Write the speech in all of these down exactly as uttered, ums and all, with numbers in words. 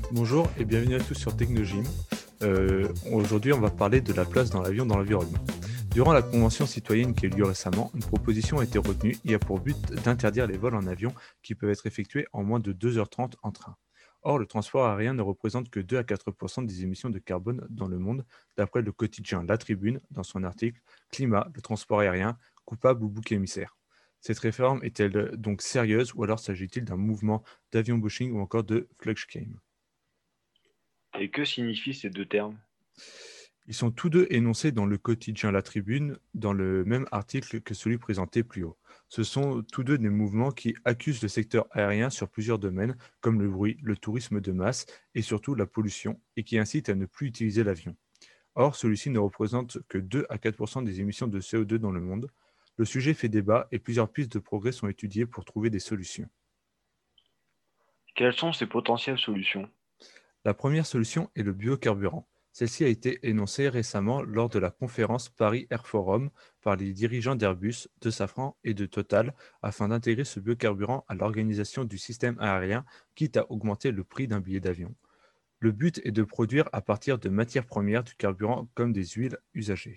Bonjour et bienvenue à tous sur Technogym. Euh, aujourd'hui, on va parler de la place dans l'avion dans l'environnement. Durant la convention citoyenne qui a eu lieu récemment, une proposition a été retenue et a pour but d'interdire les vols en avion qui peuvent être effectués en moins de deux heures trente en train. Or, le transport aérien ne représente que deux à quatre pour cent des émissions de carbone dans le monde, d'après le quotidien La Tribune dans son article Climat, le transport aérien, coupable ou bouc émissaire. Cette réforme est-elle donc sérieuse ou alors s'agit-il d'un mouvement d'avion-bashing ou encore de Fluxclaim? Et que signifient ces deux termes? Ils sont tous deux énoncés dans le quotidien La Tribune, dans le même article que celui présenté plus haut. Ce sont tous deux des mouvements qui accusent le secteur aérien sur plusieurs domaines, comme le bruit, le tourisme de masse et surtout la pollution, et qui incitent à ne plus utiliser l'avion. Or, celui-ci ne représente que deux à quatre pour cent des émissions de C O deux dans le monde. Le sujet fait débat et plusieurs pistes de progrès sont étudiées pour trouver des solutions. Quelles sont ces potentielles solutions? La première solution est le biocarburant. Celle-ci a été énoncée récemment lors de la conférence Paris Air Forum par les dirigeants d'Airbus, de Safran et de Total afin d'intégrer ce biocarburant à l'organisation du système aérien, quitte à augmenter le prix d'un billet d'avion. Le but est de produire à partir de matières premières du carburant comme des huiles usagées.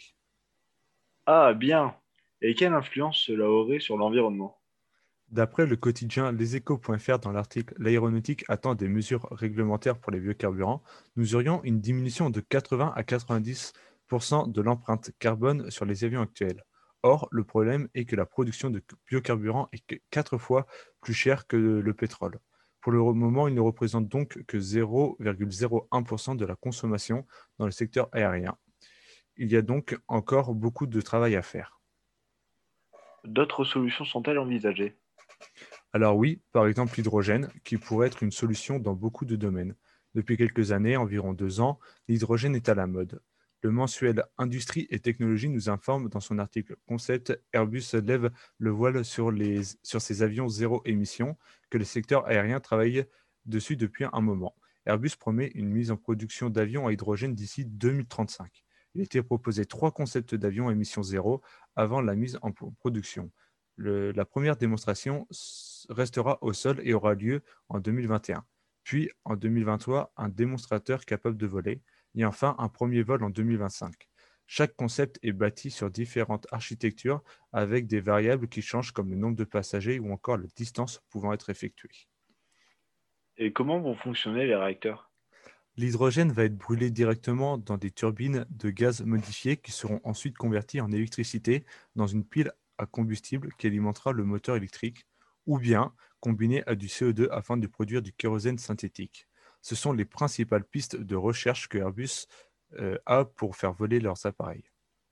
Ah, bien. Et quelle influence cela aurait sur l'environnement? D'après le quotidien leséchos point F R dans l'article L'aéronautique attend des mesures réglementaires pour les biocarburants, nous aurions une diminution de quatre-vingts à quatre-vingt-dix pour cent de l'empreinte carbone sur les avions actuels. Or, le problème est que la production de biocarburants est que quatre fois plus chère que le pétrole. Pour le moment, il ne représente donc que zéro virgule zéro un pour cent de la consommation dans le secteur aérien. Il y a donc encore beaucoup de travail à faire. D'autres solutions sont-elles envisagées? Alors oui, par exemple l'hydrogène, qui pourrait être une solution dans beaucoup de domaines. Depuis quelques années, environ deux ans, l'hydrogène est à la mode. Le mensuel Industrie et Technologie nous informe dans son article Concept Airbus lève le voile sur, les, sur ses avions zéro émission que le secteur aérien travaille dessus depuis un moment. Airbus promet une mise en production d'avions à hydrogène d'ici deux mille trente-cinq. Il était proposé trois concepts d'avions à émission zéro avant la mise en production. Le- la première démonstration s- restera au sol et aura lieu en deux mille vingt et un. Puis, en deux mille vingt-trois, un démonstrateur capable de voler. Et enfin, un premier vol en deux mille vingt-cinq. Chaque concept est bâti sur différentes architectures avec des variables qui changent comme le nombre de passagers ou encore la distance pouvant être effectuée. Et comment vont fonctionner les réacteurs? L'hydrogène va être brûlé directement dans des turbines de gaz modifiées qui seront ensuite converties en électricité dans une pile à combustible qui alimentera le moteur électrique, ou bien combiné à du C O deux afin de produire du kérosène synthétique. Ce sont les principales pistes de recherche que Airbus euh, a pour faire voler leurs appareils.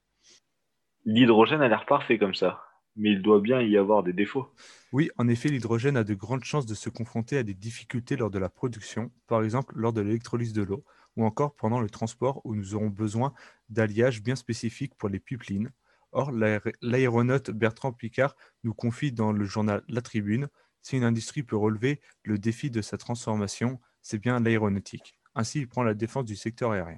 L'hydrogène a l'air parfait comme ça, mais il doit bien y avoir des défauts. Oui, en effet, l'hydrogène a de grandes chances de se confronter à des difficultés lors de la production, par exemple lors de l'électrolyse de l'eau, ou encore pendant le transport où nous aurons besoin d'alliages bien spécifiques pour les pipelines. Or, l'aé- l'aéronaute Bertrand Piccard nous confie dans le journal La Tribune, si une industrie peut relever le défi de sa transformation, c'est bien l'aéronautique. Ainsi, il prend la défense du secteur aérien.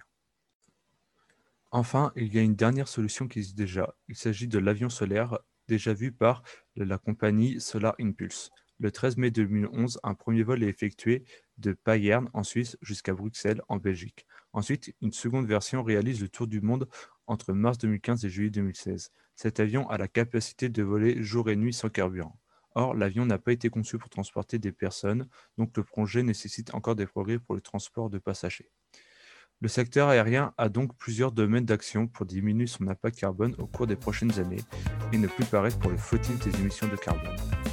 Enfin, il y a une dernière solution qui existe déjà. Il s'agit de l'avion solaire, déjà vu par la compagnie Solar Impulse. Le treize mai deux mille onze, un premier vol est effectué de Payerne en Suisse jusqu'à Bruxelles en Belgique. Ensuite, une seconde version réalise le tour du monde entre mars deux mille quinze et juillet deux mille seize. Cet avion a la capacité de voler jour et nuit sans carburant. Or, l'avion n'a pas été conçu pour transporter des personnes, donc le projet nécessite encore des progrès pour le transport de passagers. Le secteur aérien a donc plusieurs domaines d'action pour diminuer son impact carbone au cours des prochaines années et ne plus paraître pour le flottis des émissions de carbone.